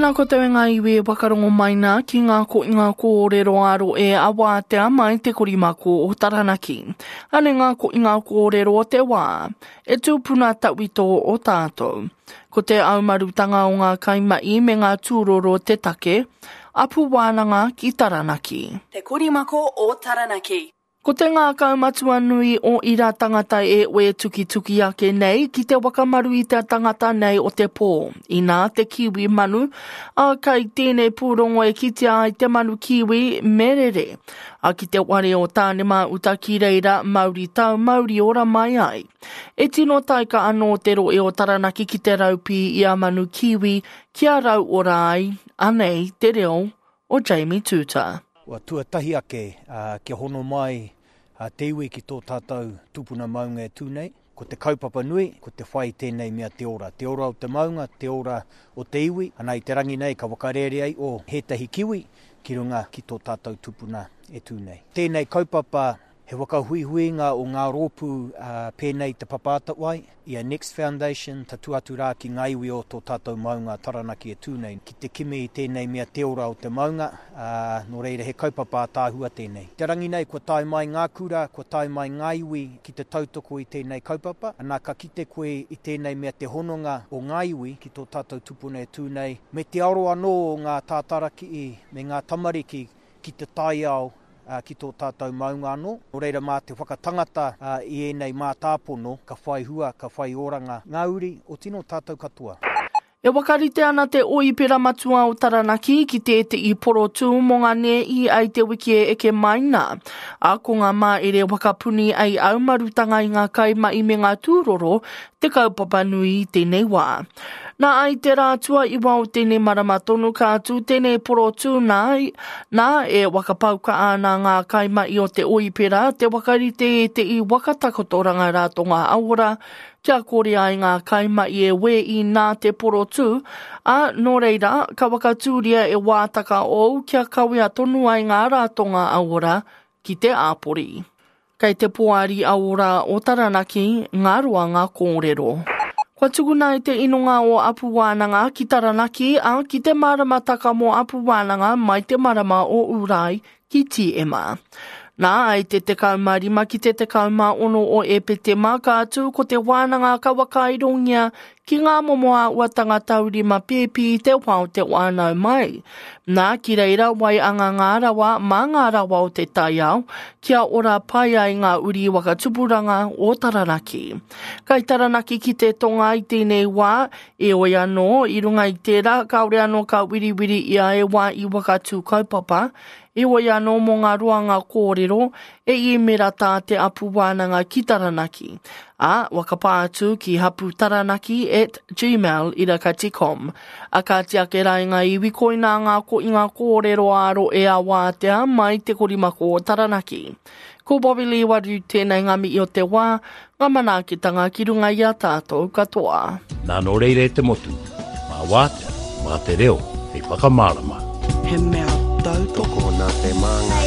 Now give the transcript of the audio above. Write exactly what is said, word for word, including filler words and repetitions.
Tēnā ko te wenga iwi wakarongo maina ki ngā ko i ngā kōrero aro e awa te amai te korimako o Taranaki. Ane ngā ko i ngā kōrero o te wā, e tūpuna tauito o tātou. Ko te aumarutanga o ngā kaimai me ngā tūroro te take, apu wānanga ki Taranaki. Te korimako o Taranaki. Ko te ngā kaumatua nui o ira tangata e oe tuki tuki ake nei ki te wakamaru i te tangata nei o te pō. Ina te kiwi manu, a kai tēnei pūrongo e kitea ai te manu kiwi merere. A ki te ware o tānema uta ki reira Māori tau Māori ora mai ai. E tino taika anō te ro e o Taranaki ki te raupi i a manu kiwi kia rau ora ai, anei te reo o Jamie Tuta. Wa tuatahi ake uh, kia hono mai uh, te iwi ki tō tātou tupuna maunga e tūnei. Ko te kaupapa nui, ko te whai tēnei mea te ora. Te ora o te maunga, te ora o te iwi. Anai te rangi nei ka wakarere ai o hētahi kiwi ki runga ki tō tātou tupuna e tūnei. Tēnei kaupapa he wakahuihuinga o ngā rōpū uh, pēnei te papātawai. Ia Next Foundation, ta tuatu rā ki ngā iwi o tō tātou maunga Taranaki e tūnei. Ki te kimi i tēnei mea te ora o te maunga, uh, no reira he kaupapa tāhua tēnei. Te rangi nei, kua tai mai ngā kura, kua tai mai ngā iwi ki te tautoko i tēnei kaupapa. Anā ka kite koe i tēnei mea te hononga o ngā iwi ki tō tātou tupuna e tūnei. Me te aro anō o ngā tātaraki i, me ngā tamariki ki te tai ao, Uh, ki tō tātou maunga anō. O reira mā te whakatangata uh, i enei mā tāpono, ka whai hua, ka whai oranga. Ngā uri o tino tātou katoa. E wakarite ana te oipera matua o Taranaki ki te te i poro tū mo ngā ne i ai te wiki e eke maina. A ko ngā mā ere wakapuni ai aumarutanga i ngā kaimai me ngā tūroro te kaupapa nui i tēnei wā. Nā ai te rātua i wau tēnei marama tonu kātu, tēnei poro tū nai, nā e wakapauka ana ngā kaimai o te oipera, te wakarite e te i wakatakotoranga rātonga aura, kia kore ai ngā kaimai e we i nā te poro tū, a no reira, ka wakatūria e wātaka ou kia kawea tonu ai ngā rātonga aura ki te āpori. Kei te poari aura o Taranaki, ngā ruanga kōrero. Kua tukuna i te inonga o Apu Wānanga ki Taranaki a ki te marama taka mo Apu Wānanga mai te marama o Urai ki Ti Ema. Nā ai te te kaumarima ki te te kauma ono o e pete mā kātu ko te wānanga ka wakairongia ki ngā momoa ua tangataurima pēpi i te whao te wānau mai. Nā ki reira wai anga ngā rawa mā ngā rawa o te tai au kia ora pai ai ngā uri wakatupuranga o Taranaki. Kai Taranaki ki te tonga i tēnei wā e oi anō i runga i tērā kaore anō ka wiriwiri ia e wā i wakatu kaupapa. E oi anō mō ngā ruanga kōrero e i mera tā te Apu Wānanga ki Taranaki. A wakapātu ki hapu taranaki at gmail dot com. A ka tiake rai ngā iwi koina ngā ko i ngā kōrero aro e a wātea mai te korimako o Taranaki. Ko Bobby Lee waru tēnei ngami i o te wā, ngā manaakitanga ki runga i a tātou katoa. Nā no reire te motu, mā wātea, mā te reo, e whakamārama. He mea tautoko nā te manga.